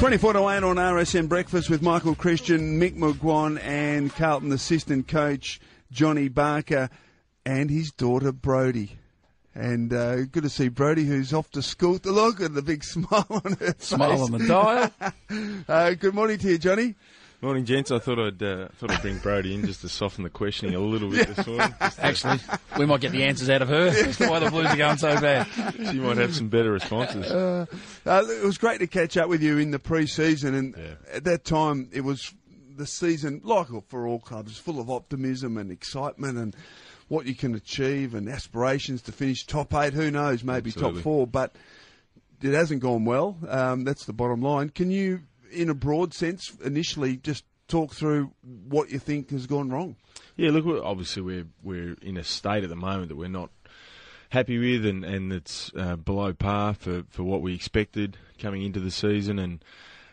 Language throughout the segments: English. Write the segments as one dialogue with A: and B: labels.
A: 24 to 8 on RSN Breakfast with Michael Christian, Mick McGuan and Carlton assistant coach Johnny Barker and his daughter Brodie. And good to see Brodie, who's off to school. Look at the big smile on her face.
B: Smile on the dial.
A: Good morning to you, Johnny.
C: Morning, gents. I thought I'd bring Brodie in just to soften the questioning a little bit this morning.
B: Actually, we might get the answers out of her as to why the Blues are going so bad.
C: She might have some better responses.
A: It was great to catch up with you in the pre-season, and at that time it was the season, like for all clubs, full of optimism and excitement and what you can achieve and aspirations to finish top 8. Who knows, maybe
C: Absolutely.
A: top 4, but it hasn't gone well. That's the bottom line. Can you, in a broad sense, initially just talk through what you think has gone wrong?
C: Yeah, look, obviously we're in a state at the moment that we're not happy with, and it's below par for what we expected coming into the season. And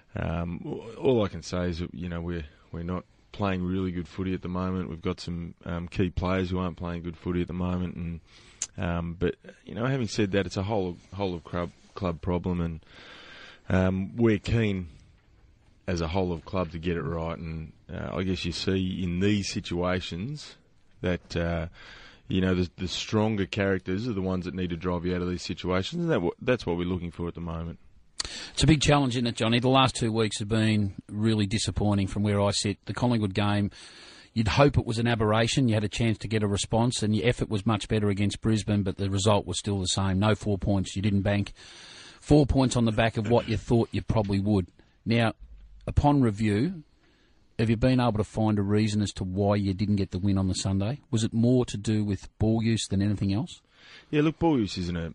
C: all I can say is that we're not playing really good footy at the moment. We've got some key players who aren't playing good footy at the moment, and but having said that, it's a whole of club problem, and we're keen as a whole of club to get it right. And I guess you see in these situations that the stronger characters are the ones that need to drive you out of these situations, and that's what we're looking for at the moment.
B: It's a big challenge, isn't it, Johnny? The last 2 weeks have been really disappointing from where I sit. The Collingwood game, you'd hope it was an aberration. You had a chance to get a response, and your effort was much better against Brisbane, but the result was still the same. No 4 points. You didn't bank 4 points on the back of what you thought you probably would. Now, upon review, have you been able to find a reason as to why you didn't get the win on the Sunday? Was it more to do with ball use than anything else?
C: Yeah, look, ball use isn't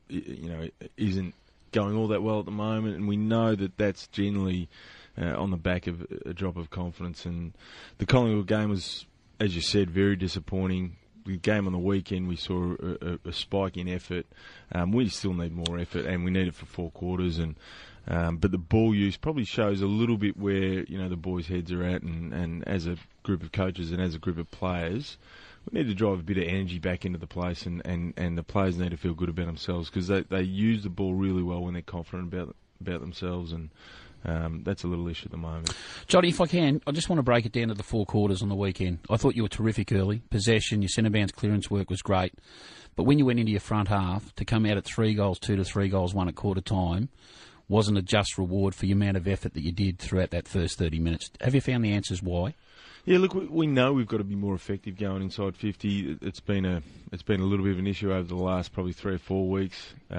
C: going all that well at the moment, and we know that that's generally on the back of a drop of confidence. And the Collingwood game was, as you said, very disappointing. The game on the weekend, we saw a spike in effort. We still need more effort, and we need it for 4 quarters. And but the ball use probably shows a little bit where the boys' heads are at, and as a group of coaches and as a group of players, we need to drive a bit of energy back into the place, and the players need to feel good about themselves, because they use the ball really well when they're confident about themselves, and that's a little issue at the moment.
B: Johnny, if I can, I just want to break it down to the 4 quarters on the weekend. I thought you were terrific early. Possession, your centre bounce clearance work was great. But when you went into your front half, to come out at 3 goals, 2 to 3 goals, 1 at quarter time, wasn't a just reward for the amount of effort that you did throughout that first 30 minutes. Have you found the answers why?
C: Yeah, look, we know we've got to be more effective going inside 50. It's been a little bit of an issue over the last probably 3 or 4 weeks.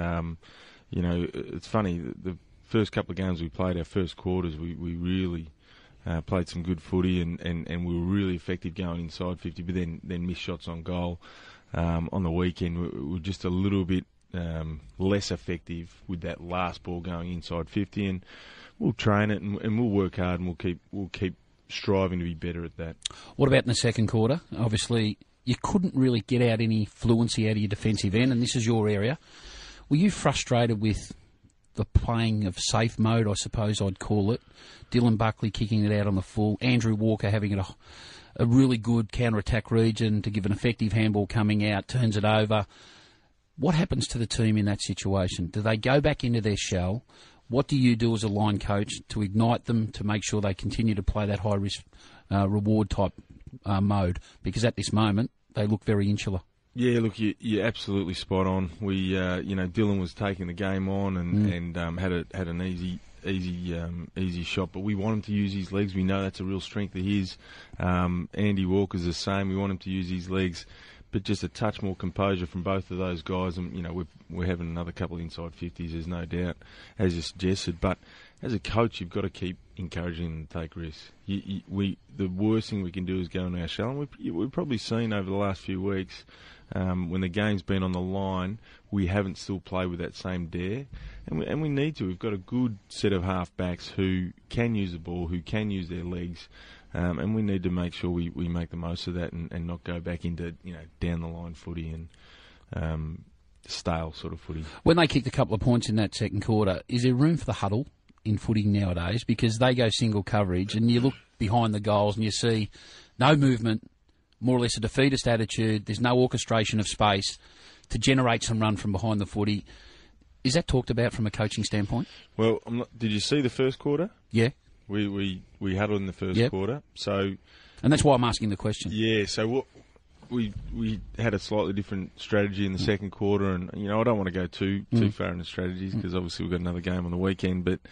C: It's funny, the first couple of games we played, our first quarters, we really played some good footy, and we were really effective going inside 50, but then missed shots on goal. On the weekend, we were just a little bit less effective with that last ball going inside 50, and we'll train it, and we'll work hard, and we'll keep striving to be better at that. What
B: about in the second quarter? Obviously, you couldn't really get out any fluency out of your defensive end, and this is your area. Were you frustrated with the playing of safe mode, I suppose I'd call it? Dylan Buckley kicking it out on the full, Andrew Walker having a really good counter-attack region to give an effective handball coming out, turns it over. What happens to the team in that situation? Do they go back into their shell? What do you do as a line coach to ignite them, to make sure they continue to play that high-risk reward type mode? Because at this moment, they look very insular.
C: Yeah, look, you're absolutely spot on. We, Dylan was taking the game on and had an easy shot, but we want him to use his legs. We know that's a real strength of his. Andy Walker's the same. We want him to use his legs, but just a touch more composure from both of those guys. And we're having another couple of inside 50s, there's no doubt, as you suggested. But as a coach, you've got to keep encouraging them to take risks. The worst thing we can do is go in our shell, and we've probably seen over the last few weeks, when the game's been on the line, we haven't still played with that same dare, and we need to. We've got a good set of half-backs who can use the ball, who can use their legs, and we need to make sure we make the most of that and not go back into down-the-line footy and stale sort of footy.
B: When they kicked a couple of points in that second quarter, is there room for the huddle in footy nowadays? Because they go single coverage, and you look behind the goals and you see no movement, more or less a defeatist attitude. There's no orchestration of space to generate some run from behind the footy. Is that talked about from a coaching standpoint?
C: Well, did you see the first quarter?
B: Yeah.
C: We huddled in the first quarter. So,
B: and that's why I'm asking the question.
C: Yeah, so we had a slightly different strategy in the second quarter, and I don't want to go too far into strategies because obviously we've got another game on the weekend, but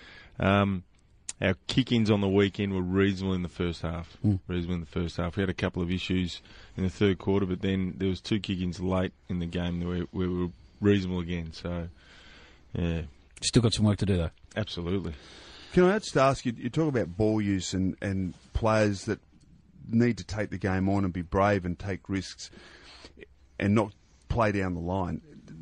C: our kick-ins on the weekend were reasonable in the first half. Reasonable in the first half. We had a couple of issues in the third quarter, but then there was 2 kick-ins late in the game where we were reasonable again. So, yeah.
B: Still got some work to do, though.
C: Absolutely.
A: Can I just ask you talk about ball use and players that need to take the game on and be brave and take risks and not play down the line.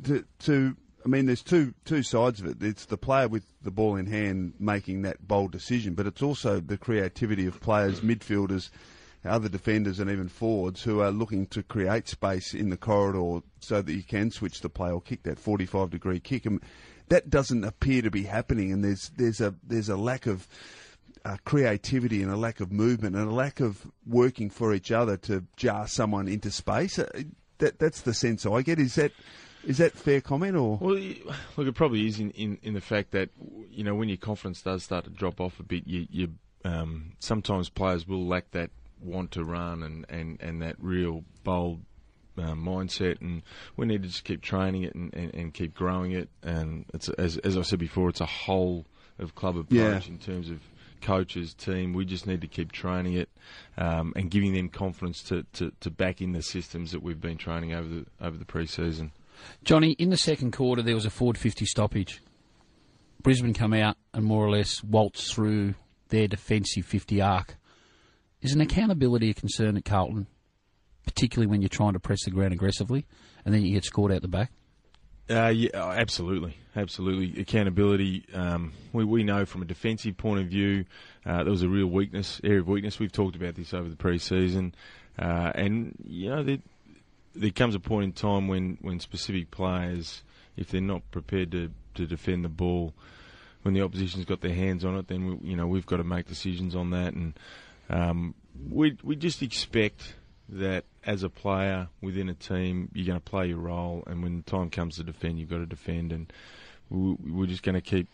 A: There's two sides of it. It's the player with the ball in hand making that bold decision, but it's also the creativity of players, midfielders, other defenders and even forwards who are looking to create space in the corridor so that you can switch the play or kick that 45-degree kick. And that doesn't appear to be happening, and there's a lack of creativity and a lack of movement and a lack of working for each other to jar someone into space. That's the sense I get. Is that fair comment? Or
C: well, look, it probably is in the fact that when your confidence does start to drop off a bit, you sometimes players will lack that want to run and that real bold mindset, and we need to just keep training it and keep growing it. And it's as I said before, it's a whole of club approach in terms of coaches, team. We just need to keep training it and giving them confidence to back in the systems that we've been training over the pre-season.
B: Johnny, in the second quarter there was a forward 50 stoppage. Brisbane come out and more or less waltz through their defensive 50 arc. Is an accountability a concern at Carlton, particularly when you're trying to press the ground aggressively and then you get scored out the back?
C: Yeah, absolutely. Accountability. We know from a defensive point of view, there was a real area of weakness. We've talked about this over the pre-season, and there comes a point in time when specific players, if they're not prepared to defend the ball, when the opposition's got their hands on it, then we've got to make decisions on that, and we just expect that as a player within a team, you're going to play your role, and when the time comes to defend, you've got to defend, and we're just going to keep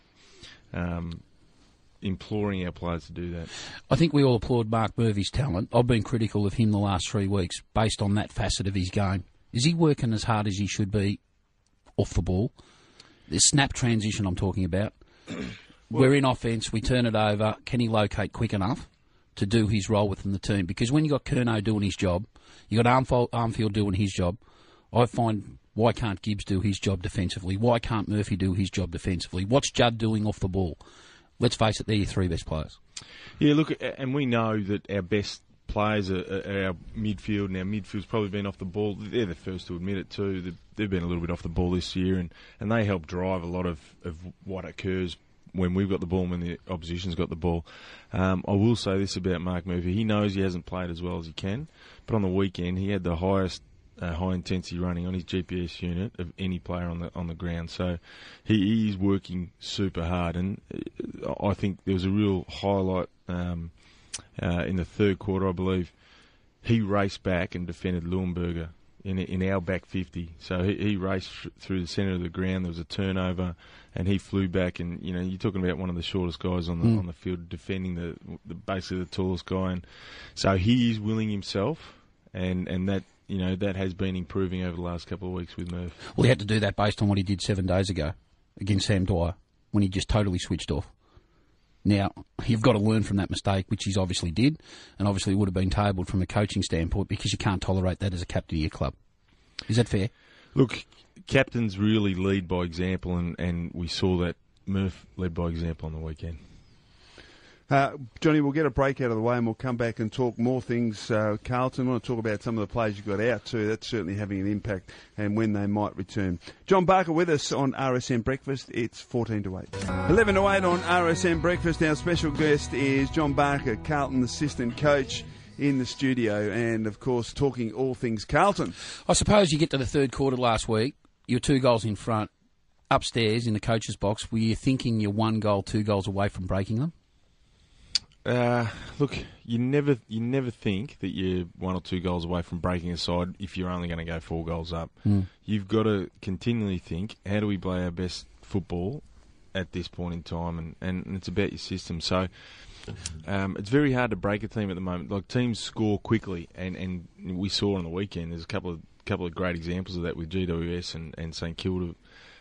C: imploring our players to do that.
B: I think we all applaud Mark Murphy's talent. I've been critical of him the last 3 weeks based on that facet of his game. Is he working as hard as he should be off the ball? The snap transition I'm talking about. We're in offence, we turn it over. Can he locate quick enough to do his role within the team? Because when you got Curnow doing his job, you got Armfield doing his job, I find, why can't Gibbs do his job defensively? Why can't Murphy do his job defensively? What's Judd doing off the ball? Let's face it, they're your 3 best players.
C: Yeah, look, and we know that our best players are our midfield, and our midfield's probably been off the ball. They're the first to admit it too. They've been a little bit off the ball this year, and they help drive a lot of what occurs when we've got the ball and when the opposition's got the ball. I will say this about Mark Murphy. He knows he hasn't played as well as he can, but on the weekend he had the highest high-intensity running on his GPS unit of any player on the ground. So he is working super hard, and I think there was a real highlight in the third quarter, I believe. He raced back and defended Leuenberger in our back 50. So he raced through the centre of the ground. There was a turnover, and he flew back. And you're talking about one of the shortest guys on the field defending the basically the tallest guy. And so he is willing himself, and that. That has been improving over the last couple of weeks with Murph.
B: Well, he had to do that based on what he did 7 days ago against Sam Dwyer when he just totally switched off. Now, you've got to learn from that mistake, which he's obviously did, and obviously would have been tabled from a coaching standpoint because you can't tolerate that as a captain of your club. Is that fair?
C: Look, captains really lead by example, and we saw that Murph led by example on the weekend.
A: Johnny, we'll get a break out of the way and we'll come back and talk more things. Carlton, I want to talk about some of the players you got out too. That's certainly having an impact and when they might return. John Barker with us on RSN Breakfast. It's 14 to 8. 11 to 8 on RSN Breakfast. Our special guest is John Barker, Carlton assistant coach in the studio and, of course, talking all things Carlton.
B: I suppose you get to the third quarter last week, you're 2 goals in front, upstairs in the coach's box. Were you thinking you're 1 goal, 2 goals away from breaking them?
C: Look, you never think that you're 1 or 2 goals away from breaking a side if you're only going to go 4 goals up. You've got to continually think, how do we play our best football at this point in time, and it's about your system. So it's very hard to break a team at the moment. Like, teams score quickly, and we saw on the weekend there's a couple of great examples of that with GWS and St Kilda.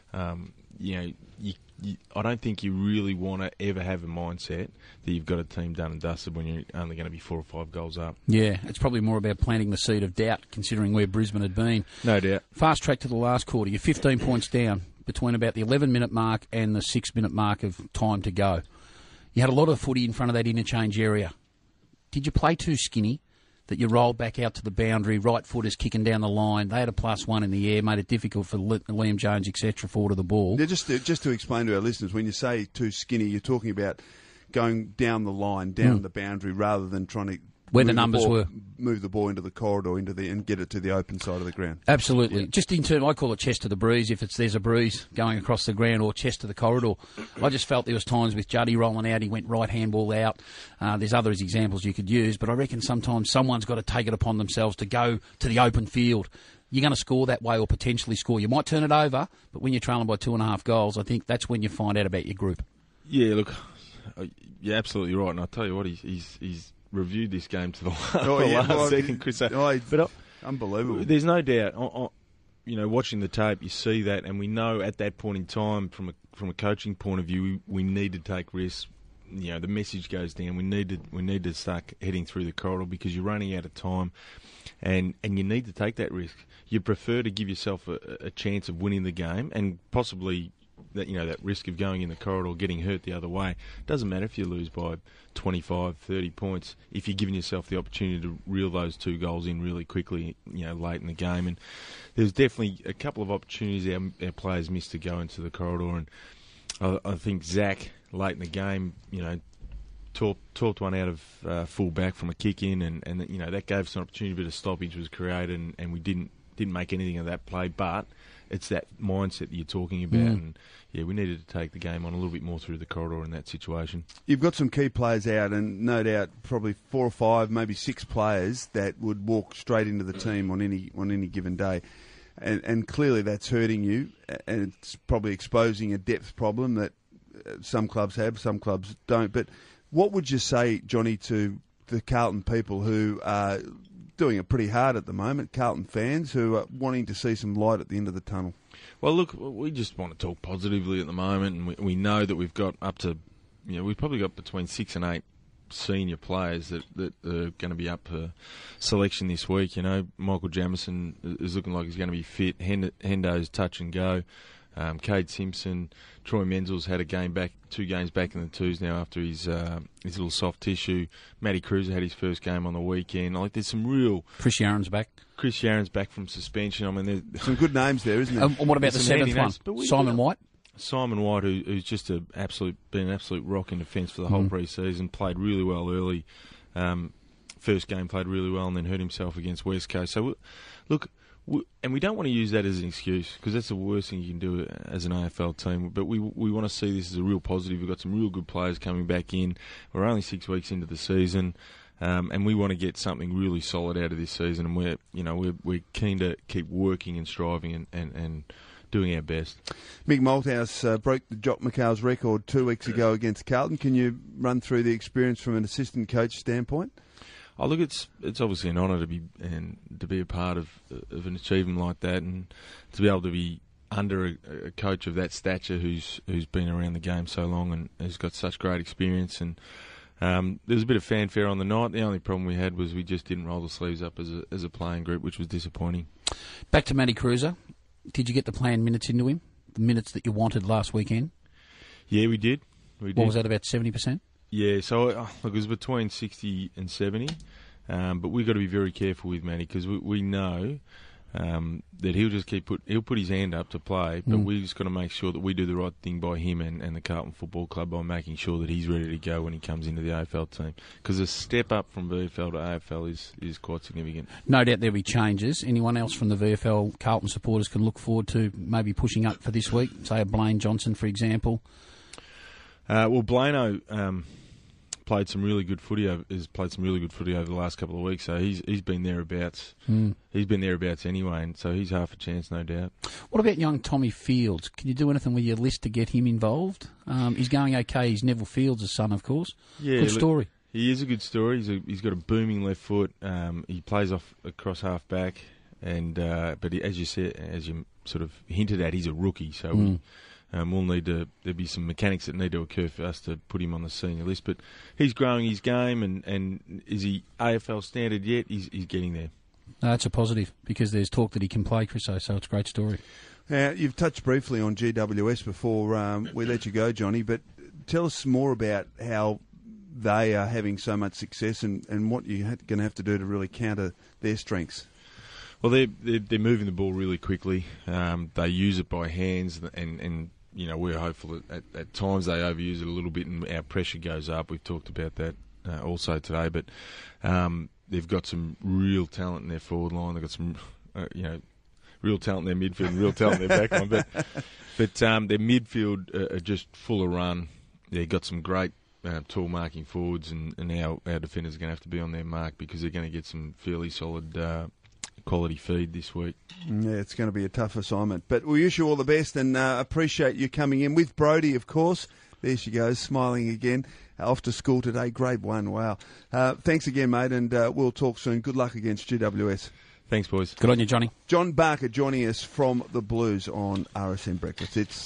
C: I don't think you really want to ever have a mindset that you've got a team done and dusted when you're only going to be 4 or 5 goals up.
B: Yeah, it's probably more about planting the seed of doubt, considering where Brisbane had been.
C: No doubt.
B: Fast track to the last quarter. You're 15 points down between about the 11-minute mark and the 6-minute mark of time to go. You had a lot of footy in front of that interchange area. Did you play too skinny that you rolled back out to the boundary, right footers kicking down the line? They had a +1 in the air, made it difficult for Liam Jones, etc., forward of the ball.
A: Yeah, just to explain to our listeners, when you say too skinny, you're talking about going down the line, down the boundary, rather than trying to
B: where the numbers were.
A: Move the ball into the corridor and get it to the open side of the ground.
B: Absolutely. Yeah. Just in turn, I call it chest to the breeze if there's a breeze going across the ground, or chest to the corridor. I just felt there was times with Juddy rolling out, he went right handball out. There's other examples you could use, but I reckon sometimes someone's got to take it upon themselves to go to the open field. You're going to score that way or potentially score. You might turn it over, but when you're trailing by 2.5 goals, I think that's when you find out about your group.
C: Yeah, look, you're absolutely right, and I'll tell you what, he's reviewed this game to the last second, Chris. But
A: unbelievable.
C: There's no doubt. Watching the tape, you see that, and we know at that point in time, from a coaching point of view, we need to take risks. The message goes down. We need to start heading through the corridor because you're running out of time, and you need to take that risk. You prefer to give yourself a chance of winning the game and possibly that risk of going in the corridor, getting hurt the other way. Doesn't matter if you lose by 25, 30 points if you're giving yourself the opportunity to reel those 2 goals in really quickly, late in the game. And there's definitely a couple of opportunities our players missed to go into the corridor. And I think Zach, late in the game, talked one out of full back from a kick in, and that gave us an opportunity. A bit of stoppage was created, and we didn't make anything of that play. But it's that mindset that you're talking about, and we needed to take the game on a little bit more through the corridor in that situation.
A: You've got some key players out, and no doubt probably 4 or 5, maybe 6 players that would walk straight into the team on any given day, and clearly that's hurting you, and it's probably exposing a depth problem that some clubs have, some clubs don't. But what would you say, Johnny, to the Carlton people who are doing it pretty hard at the moment, Carlton fans who are wanting to see some light at the end of the tunnel?
C: Well, look, we just want to talk positively at the moment, and we know that we've got up to, we've probably got between 6 and 8 senior players that are going to be up for selection this week. Michael Jamison is looking like he's going to be fit. Hendo's touch and go. Cade Simpson, Troy Menzel's had 2 games back in the twos now after his little soft tissue. Matty Cruiser had his first game on the weekend. There's some real...
B: Chris Yaron's back.
C: Chris Yaron's back from suspension.
A: There's some good names there, isn't there?
B: And what about the 7th one? Simon White?
C: Simon White, who's just been an absolute rock in defence for the whole pre-season, played really well early. First game played really well and then hurt himself against West Coast. So, look... And we don't want to use that as an excuse because that's the worst thing you can do as an AFL team. But we want to see this as a real positive. We've got some real good players coming back in. We're only 6 weeks into the season, and we want to get something really solid out of this season. And we're keen to keep working and striving and doing our best. Mick
A: Malthouse broke the Jock McHale's record 2 weeks ago against Carlton. Can you run through the experience from an assistant coach standpoint?
C: Oh, look, it's obviously an honour to be a part of an achievement like that, and to be able to be under a coach of that stature who's been around the game so long and has got such great experience. And there was a bit of fanfare on the night. The only problem we had was we just didn't roll the sleeves up as a playing group, which was disappointing.
B: Back to Matty Cruiser. Did you get the planned minutes into him? The minutes that you wanted last weekend?
C: Yeah, we did. What
B: was that, about 70%?
C: Yeah, so look, it was between 60 and 70, but we've got to be very careful with Matty because we know that he'll put his hand up to play, but we've just got to make sure that we do the right thing by him and the Carlton Football Club by making sure that he's ready to go when he comes into the AFL team. Because a step up from VFL to AFL is quite significant.
B: No doubt there'll be changes. Anyone else from the VFL Carlton supporters can look forward to maybe pushing up for this week? Say a Blaine Johnson, for example.
C: Well, Blaino played some really good footy. Has played some really good footy over the last couple of weeks. So he's been thereabouts. He's been thereabouts anyway, and so he's half a chance, no doubt.
B: What about young Tommy Fields? Can you do anything with your list to get him involved? He's going okay. He's Neville Fields' son, of course.
C: Yeah,
B: good story.
C: He is a good story. He's got a booming left foot. He plays off across half back, and but as you said, as you sort of hinted at, he's a rookie. So we'll need to. There'll be some mechanics that need to occur for us to put him on the senior list. But he's growing his game, and is he AFL standard yet? He's getting there.
B: No, that's a positive because there's talk that he can play, Chriso. So it's a great story.
A: You've touched briefly on GWS before we let you go, Johnny. But tell us more about how they are having so much success and what you're going to have to do to really counter their strengths.
C: Well, they're moving the ball really quickly. They use it by hands, and you know, we're hopeful that at times they overuse it a little bit, and our pressure goes up. We've talked about that also today, but they've got some real talent in their forward line. They've got some, real talent in their midfield, and real talent in their back line. But their midfield are just full of run. They've got some great tall marking forwards, and our defenders are going to have to be on their mark because they're going to get some fairly solid quality feed this week.
A: Yeah, it's going to be a tough assignment. But we wish you all the best and appreciate you coming in with Brodie, of course. There she goes, smiling again. Off to school today, grade 1. Wow. Thanks again, mate, and we'll talk soon. Good luck against GWS.
C: Thanks, boys.
B: Good on you, Johnny.
A: John Barker joining us from the Blues on RSN Breakfast. It's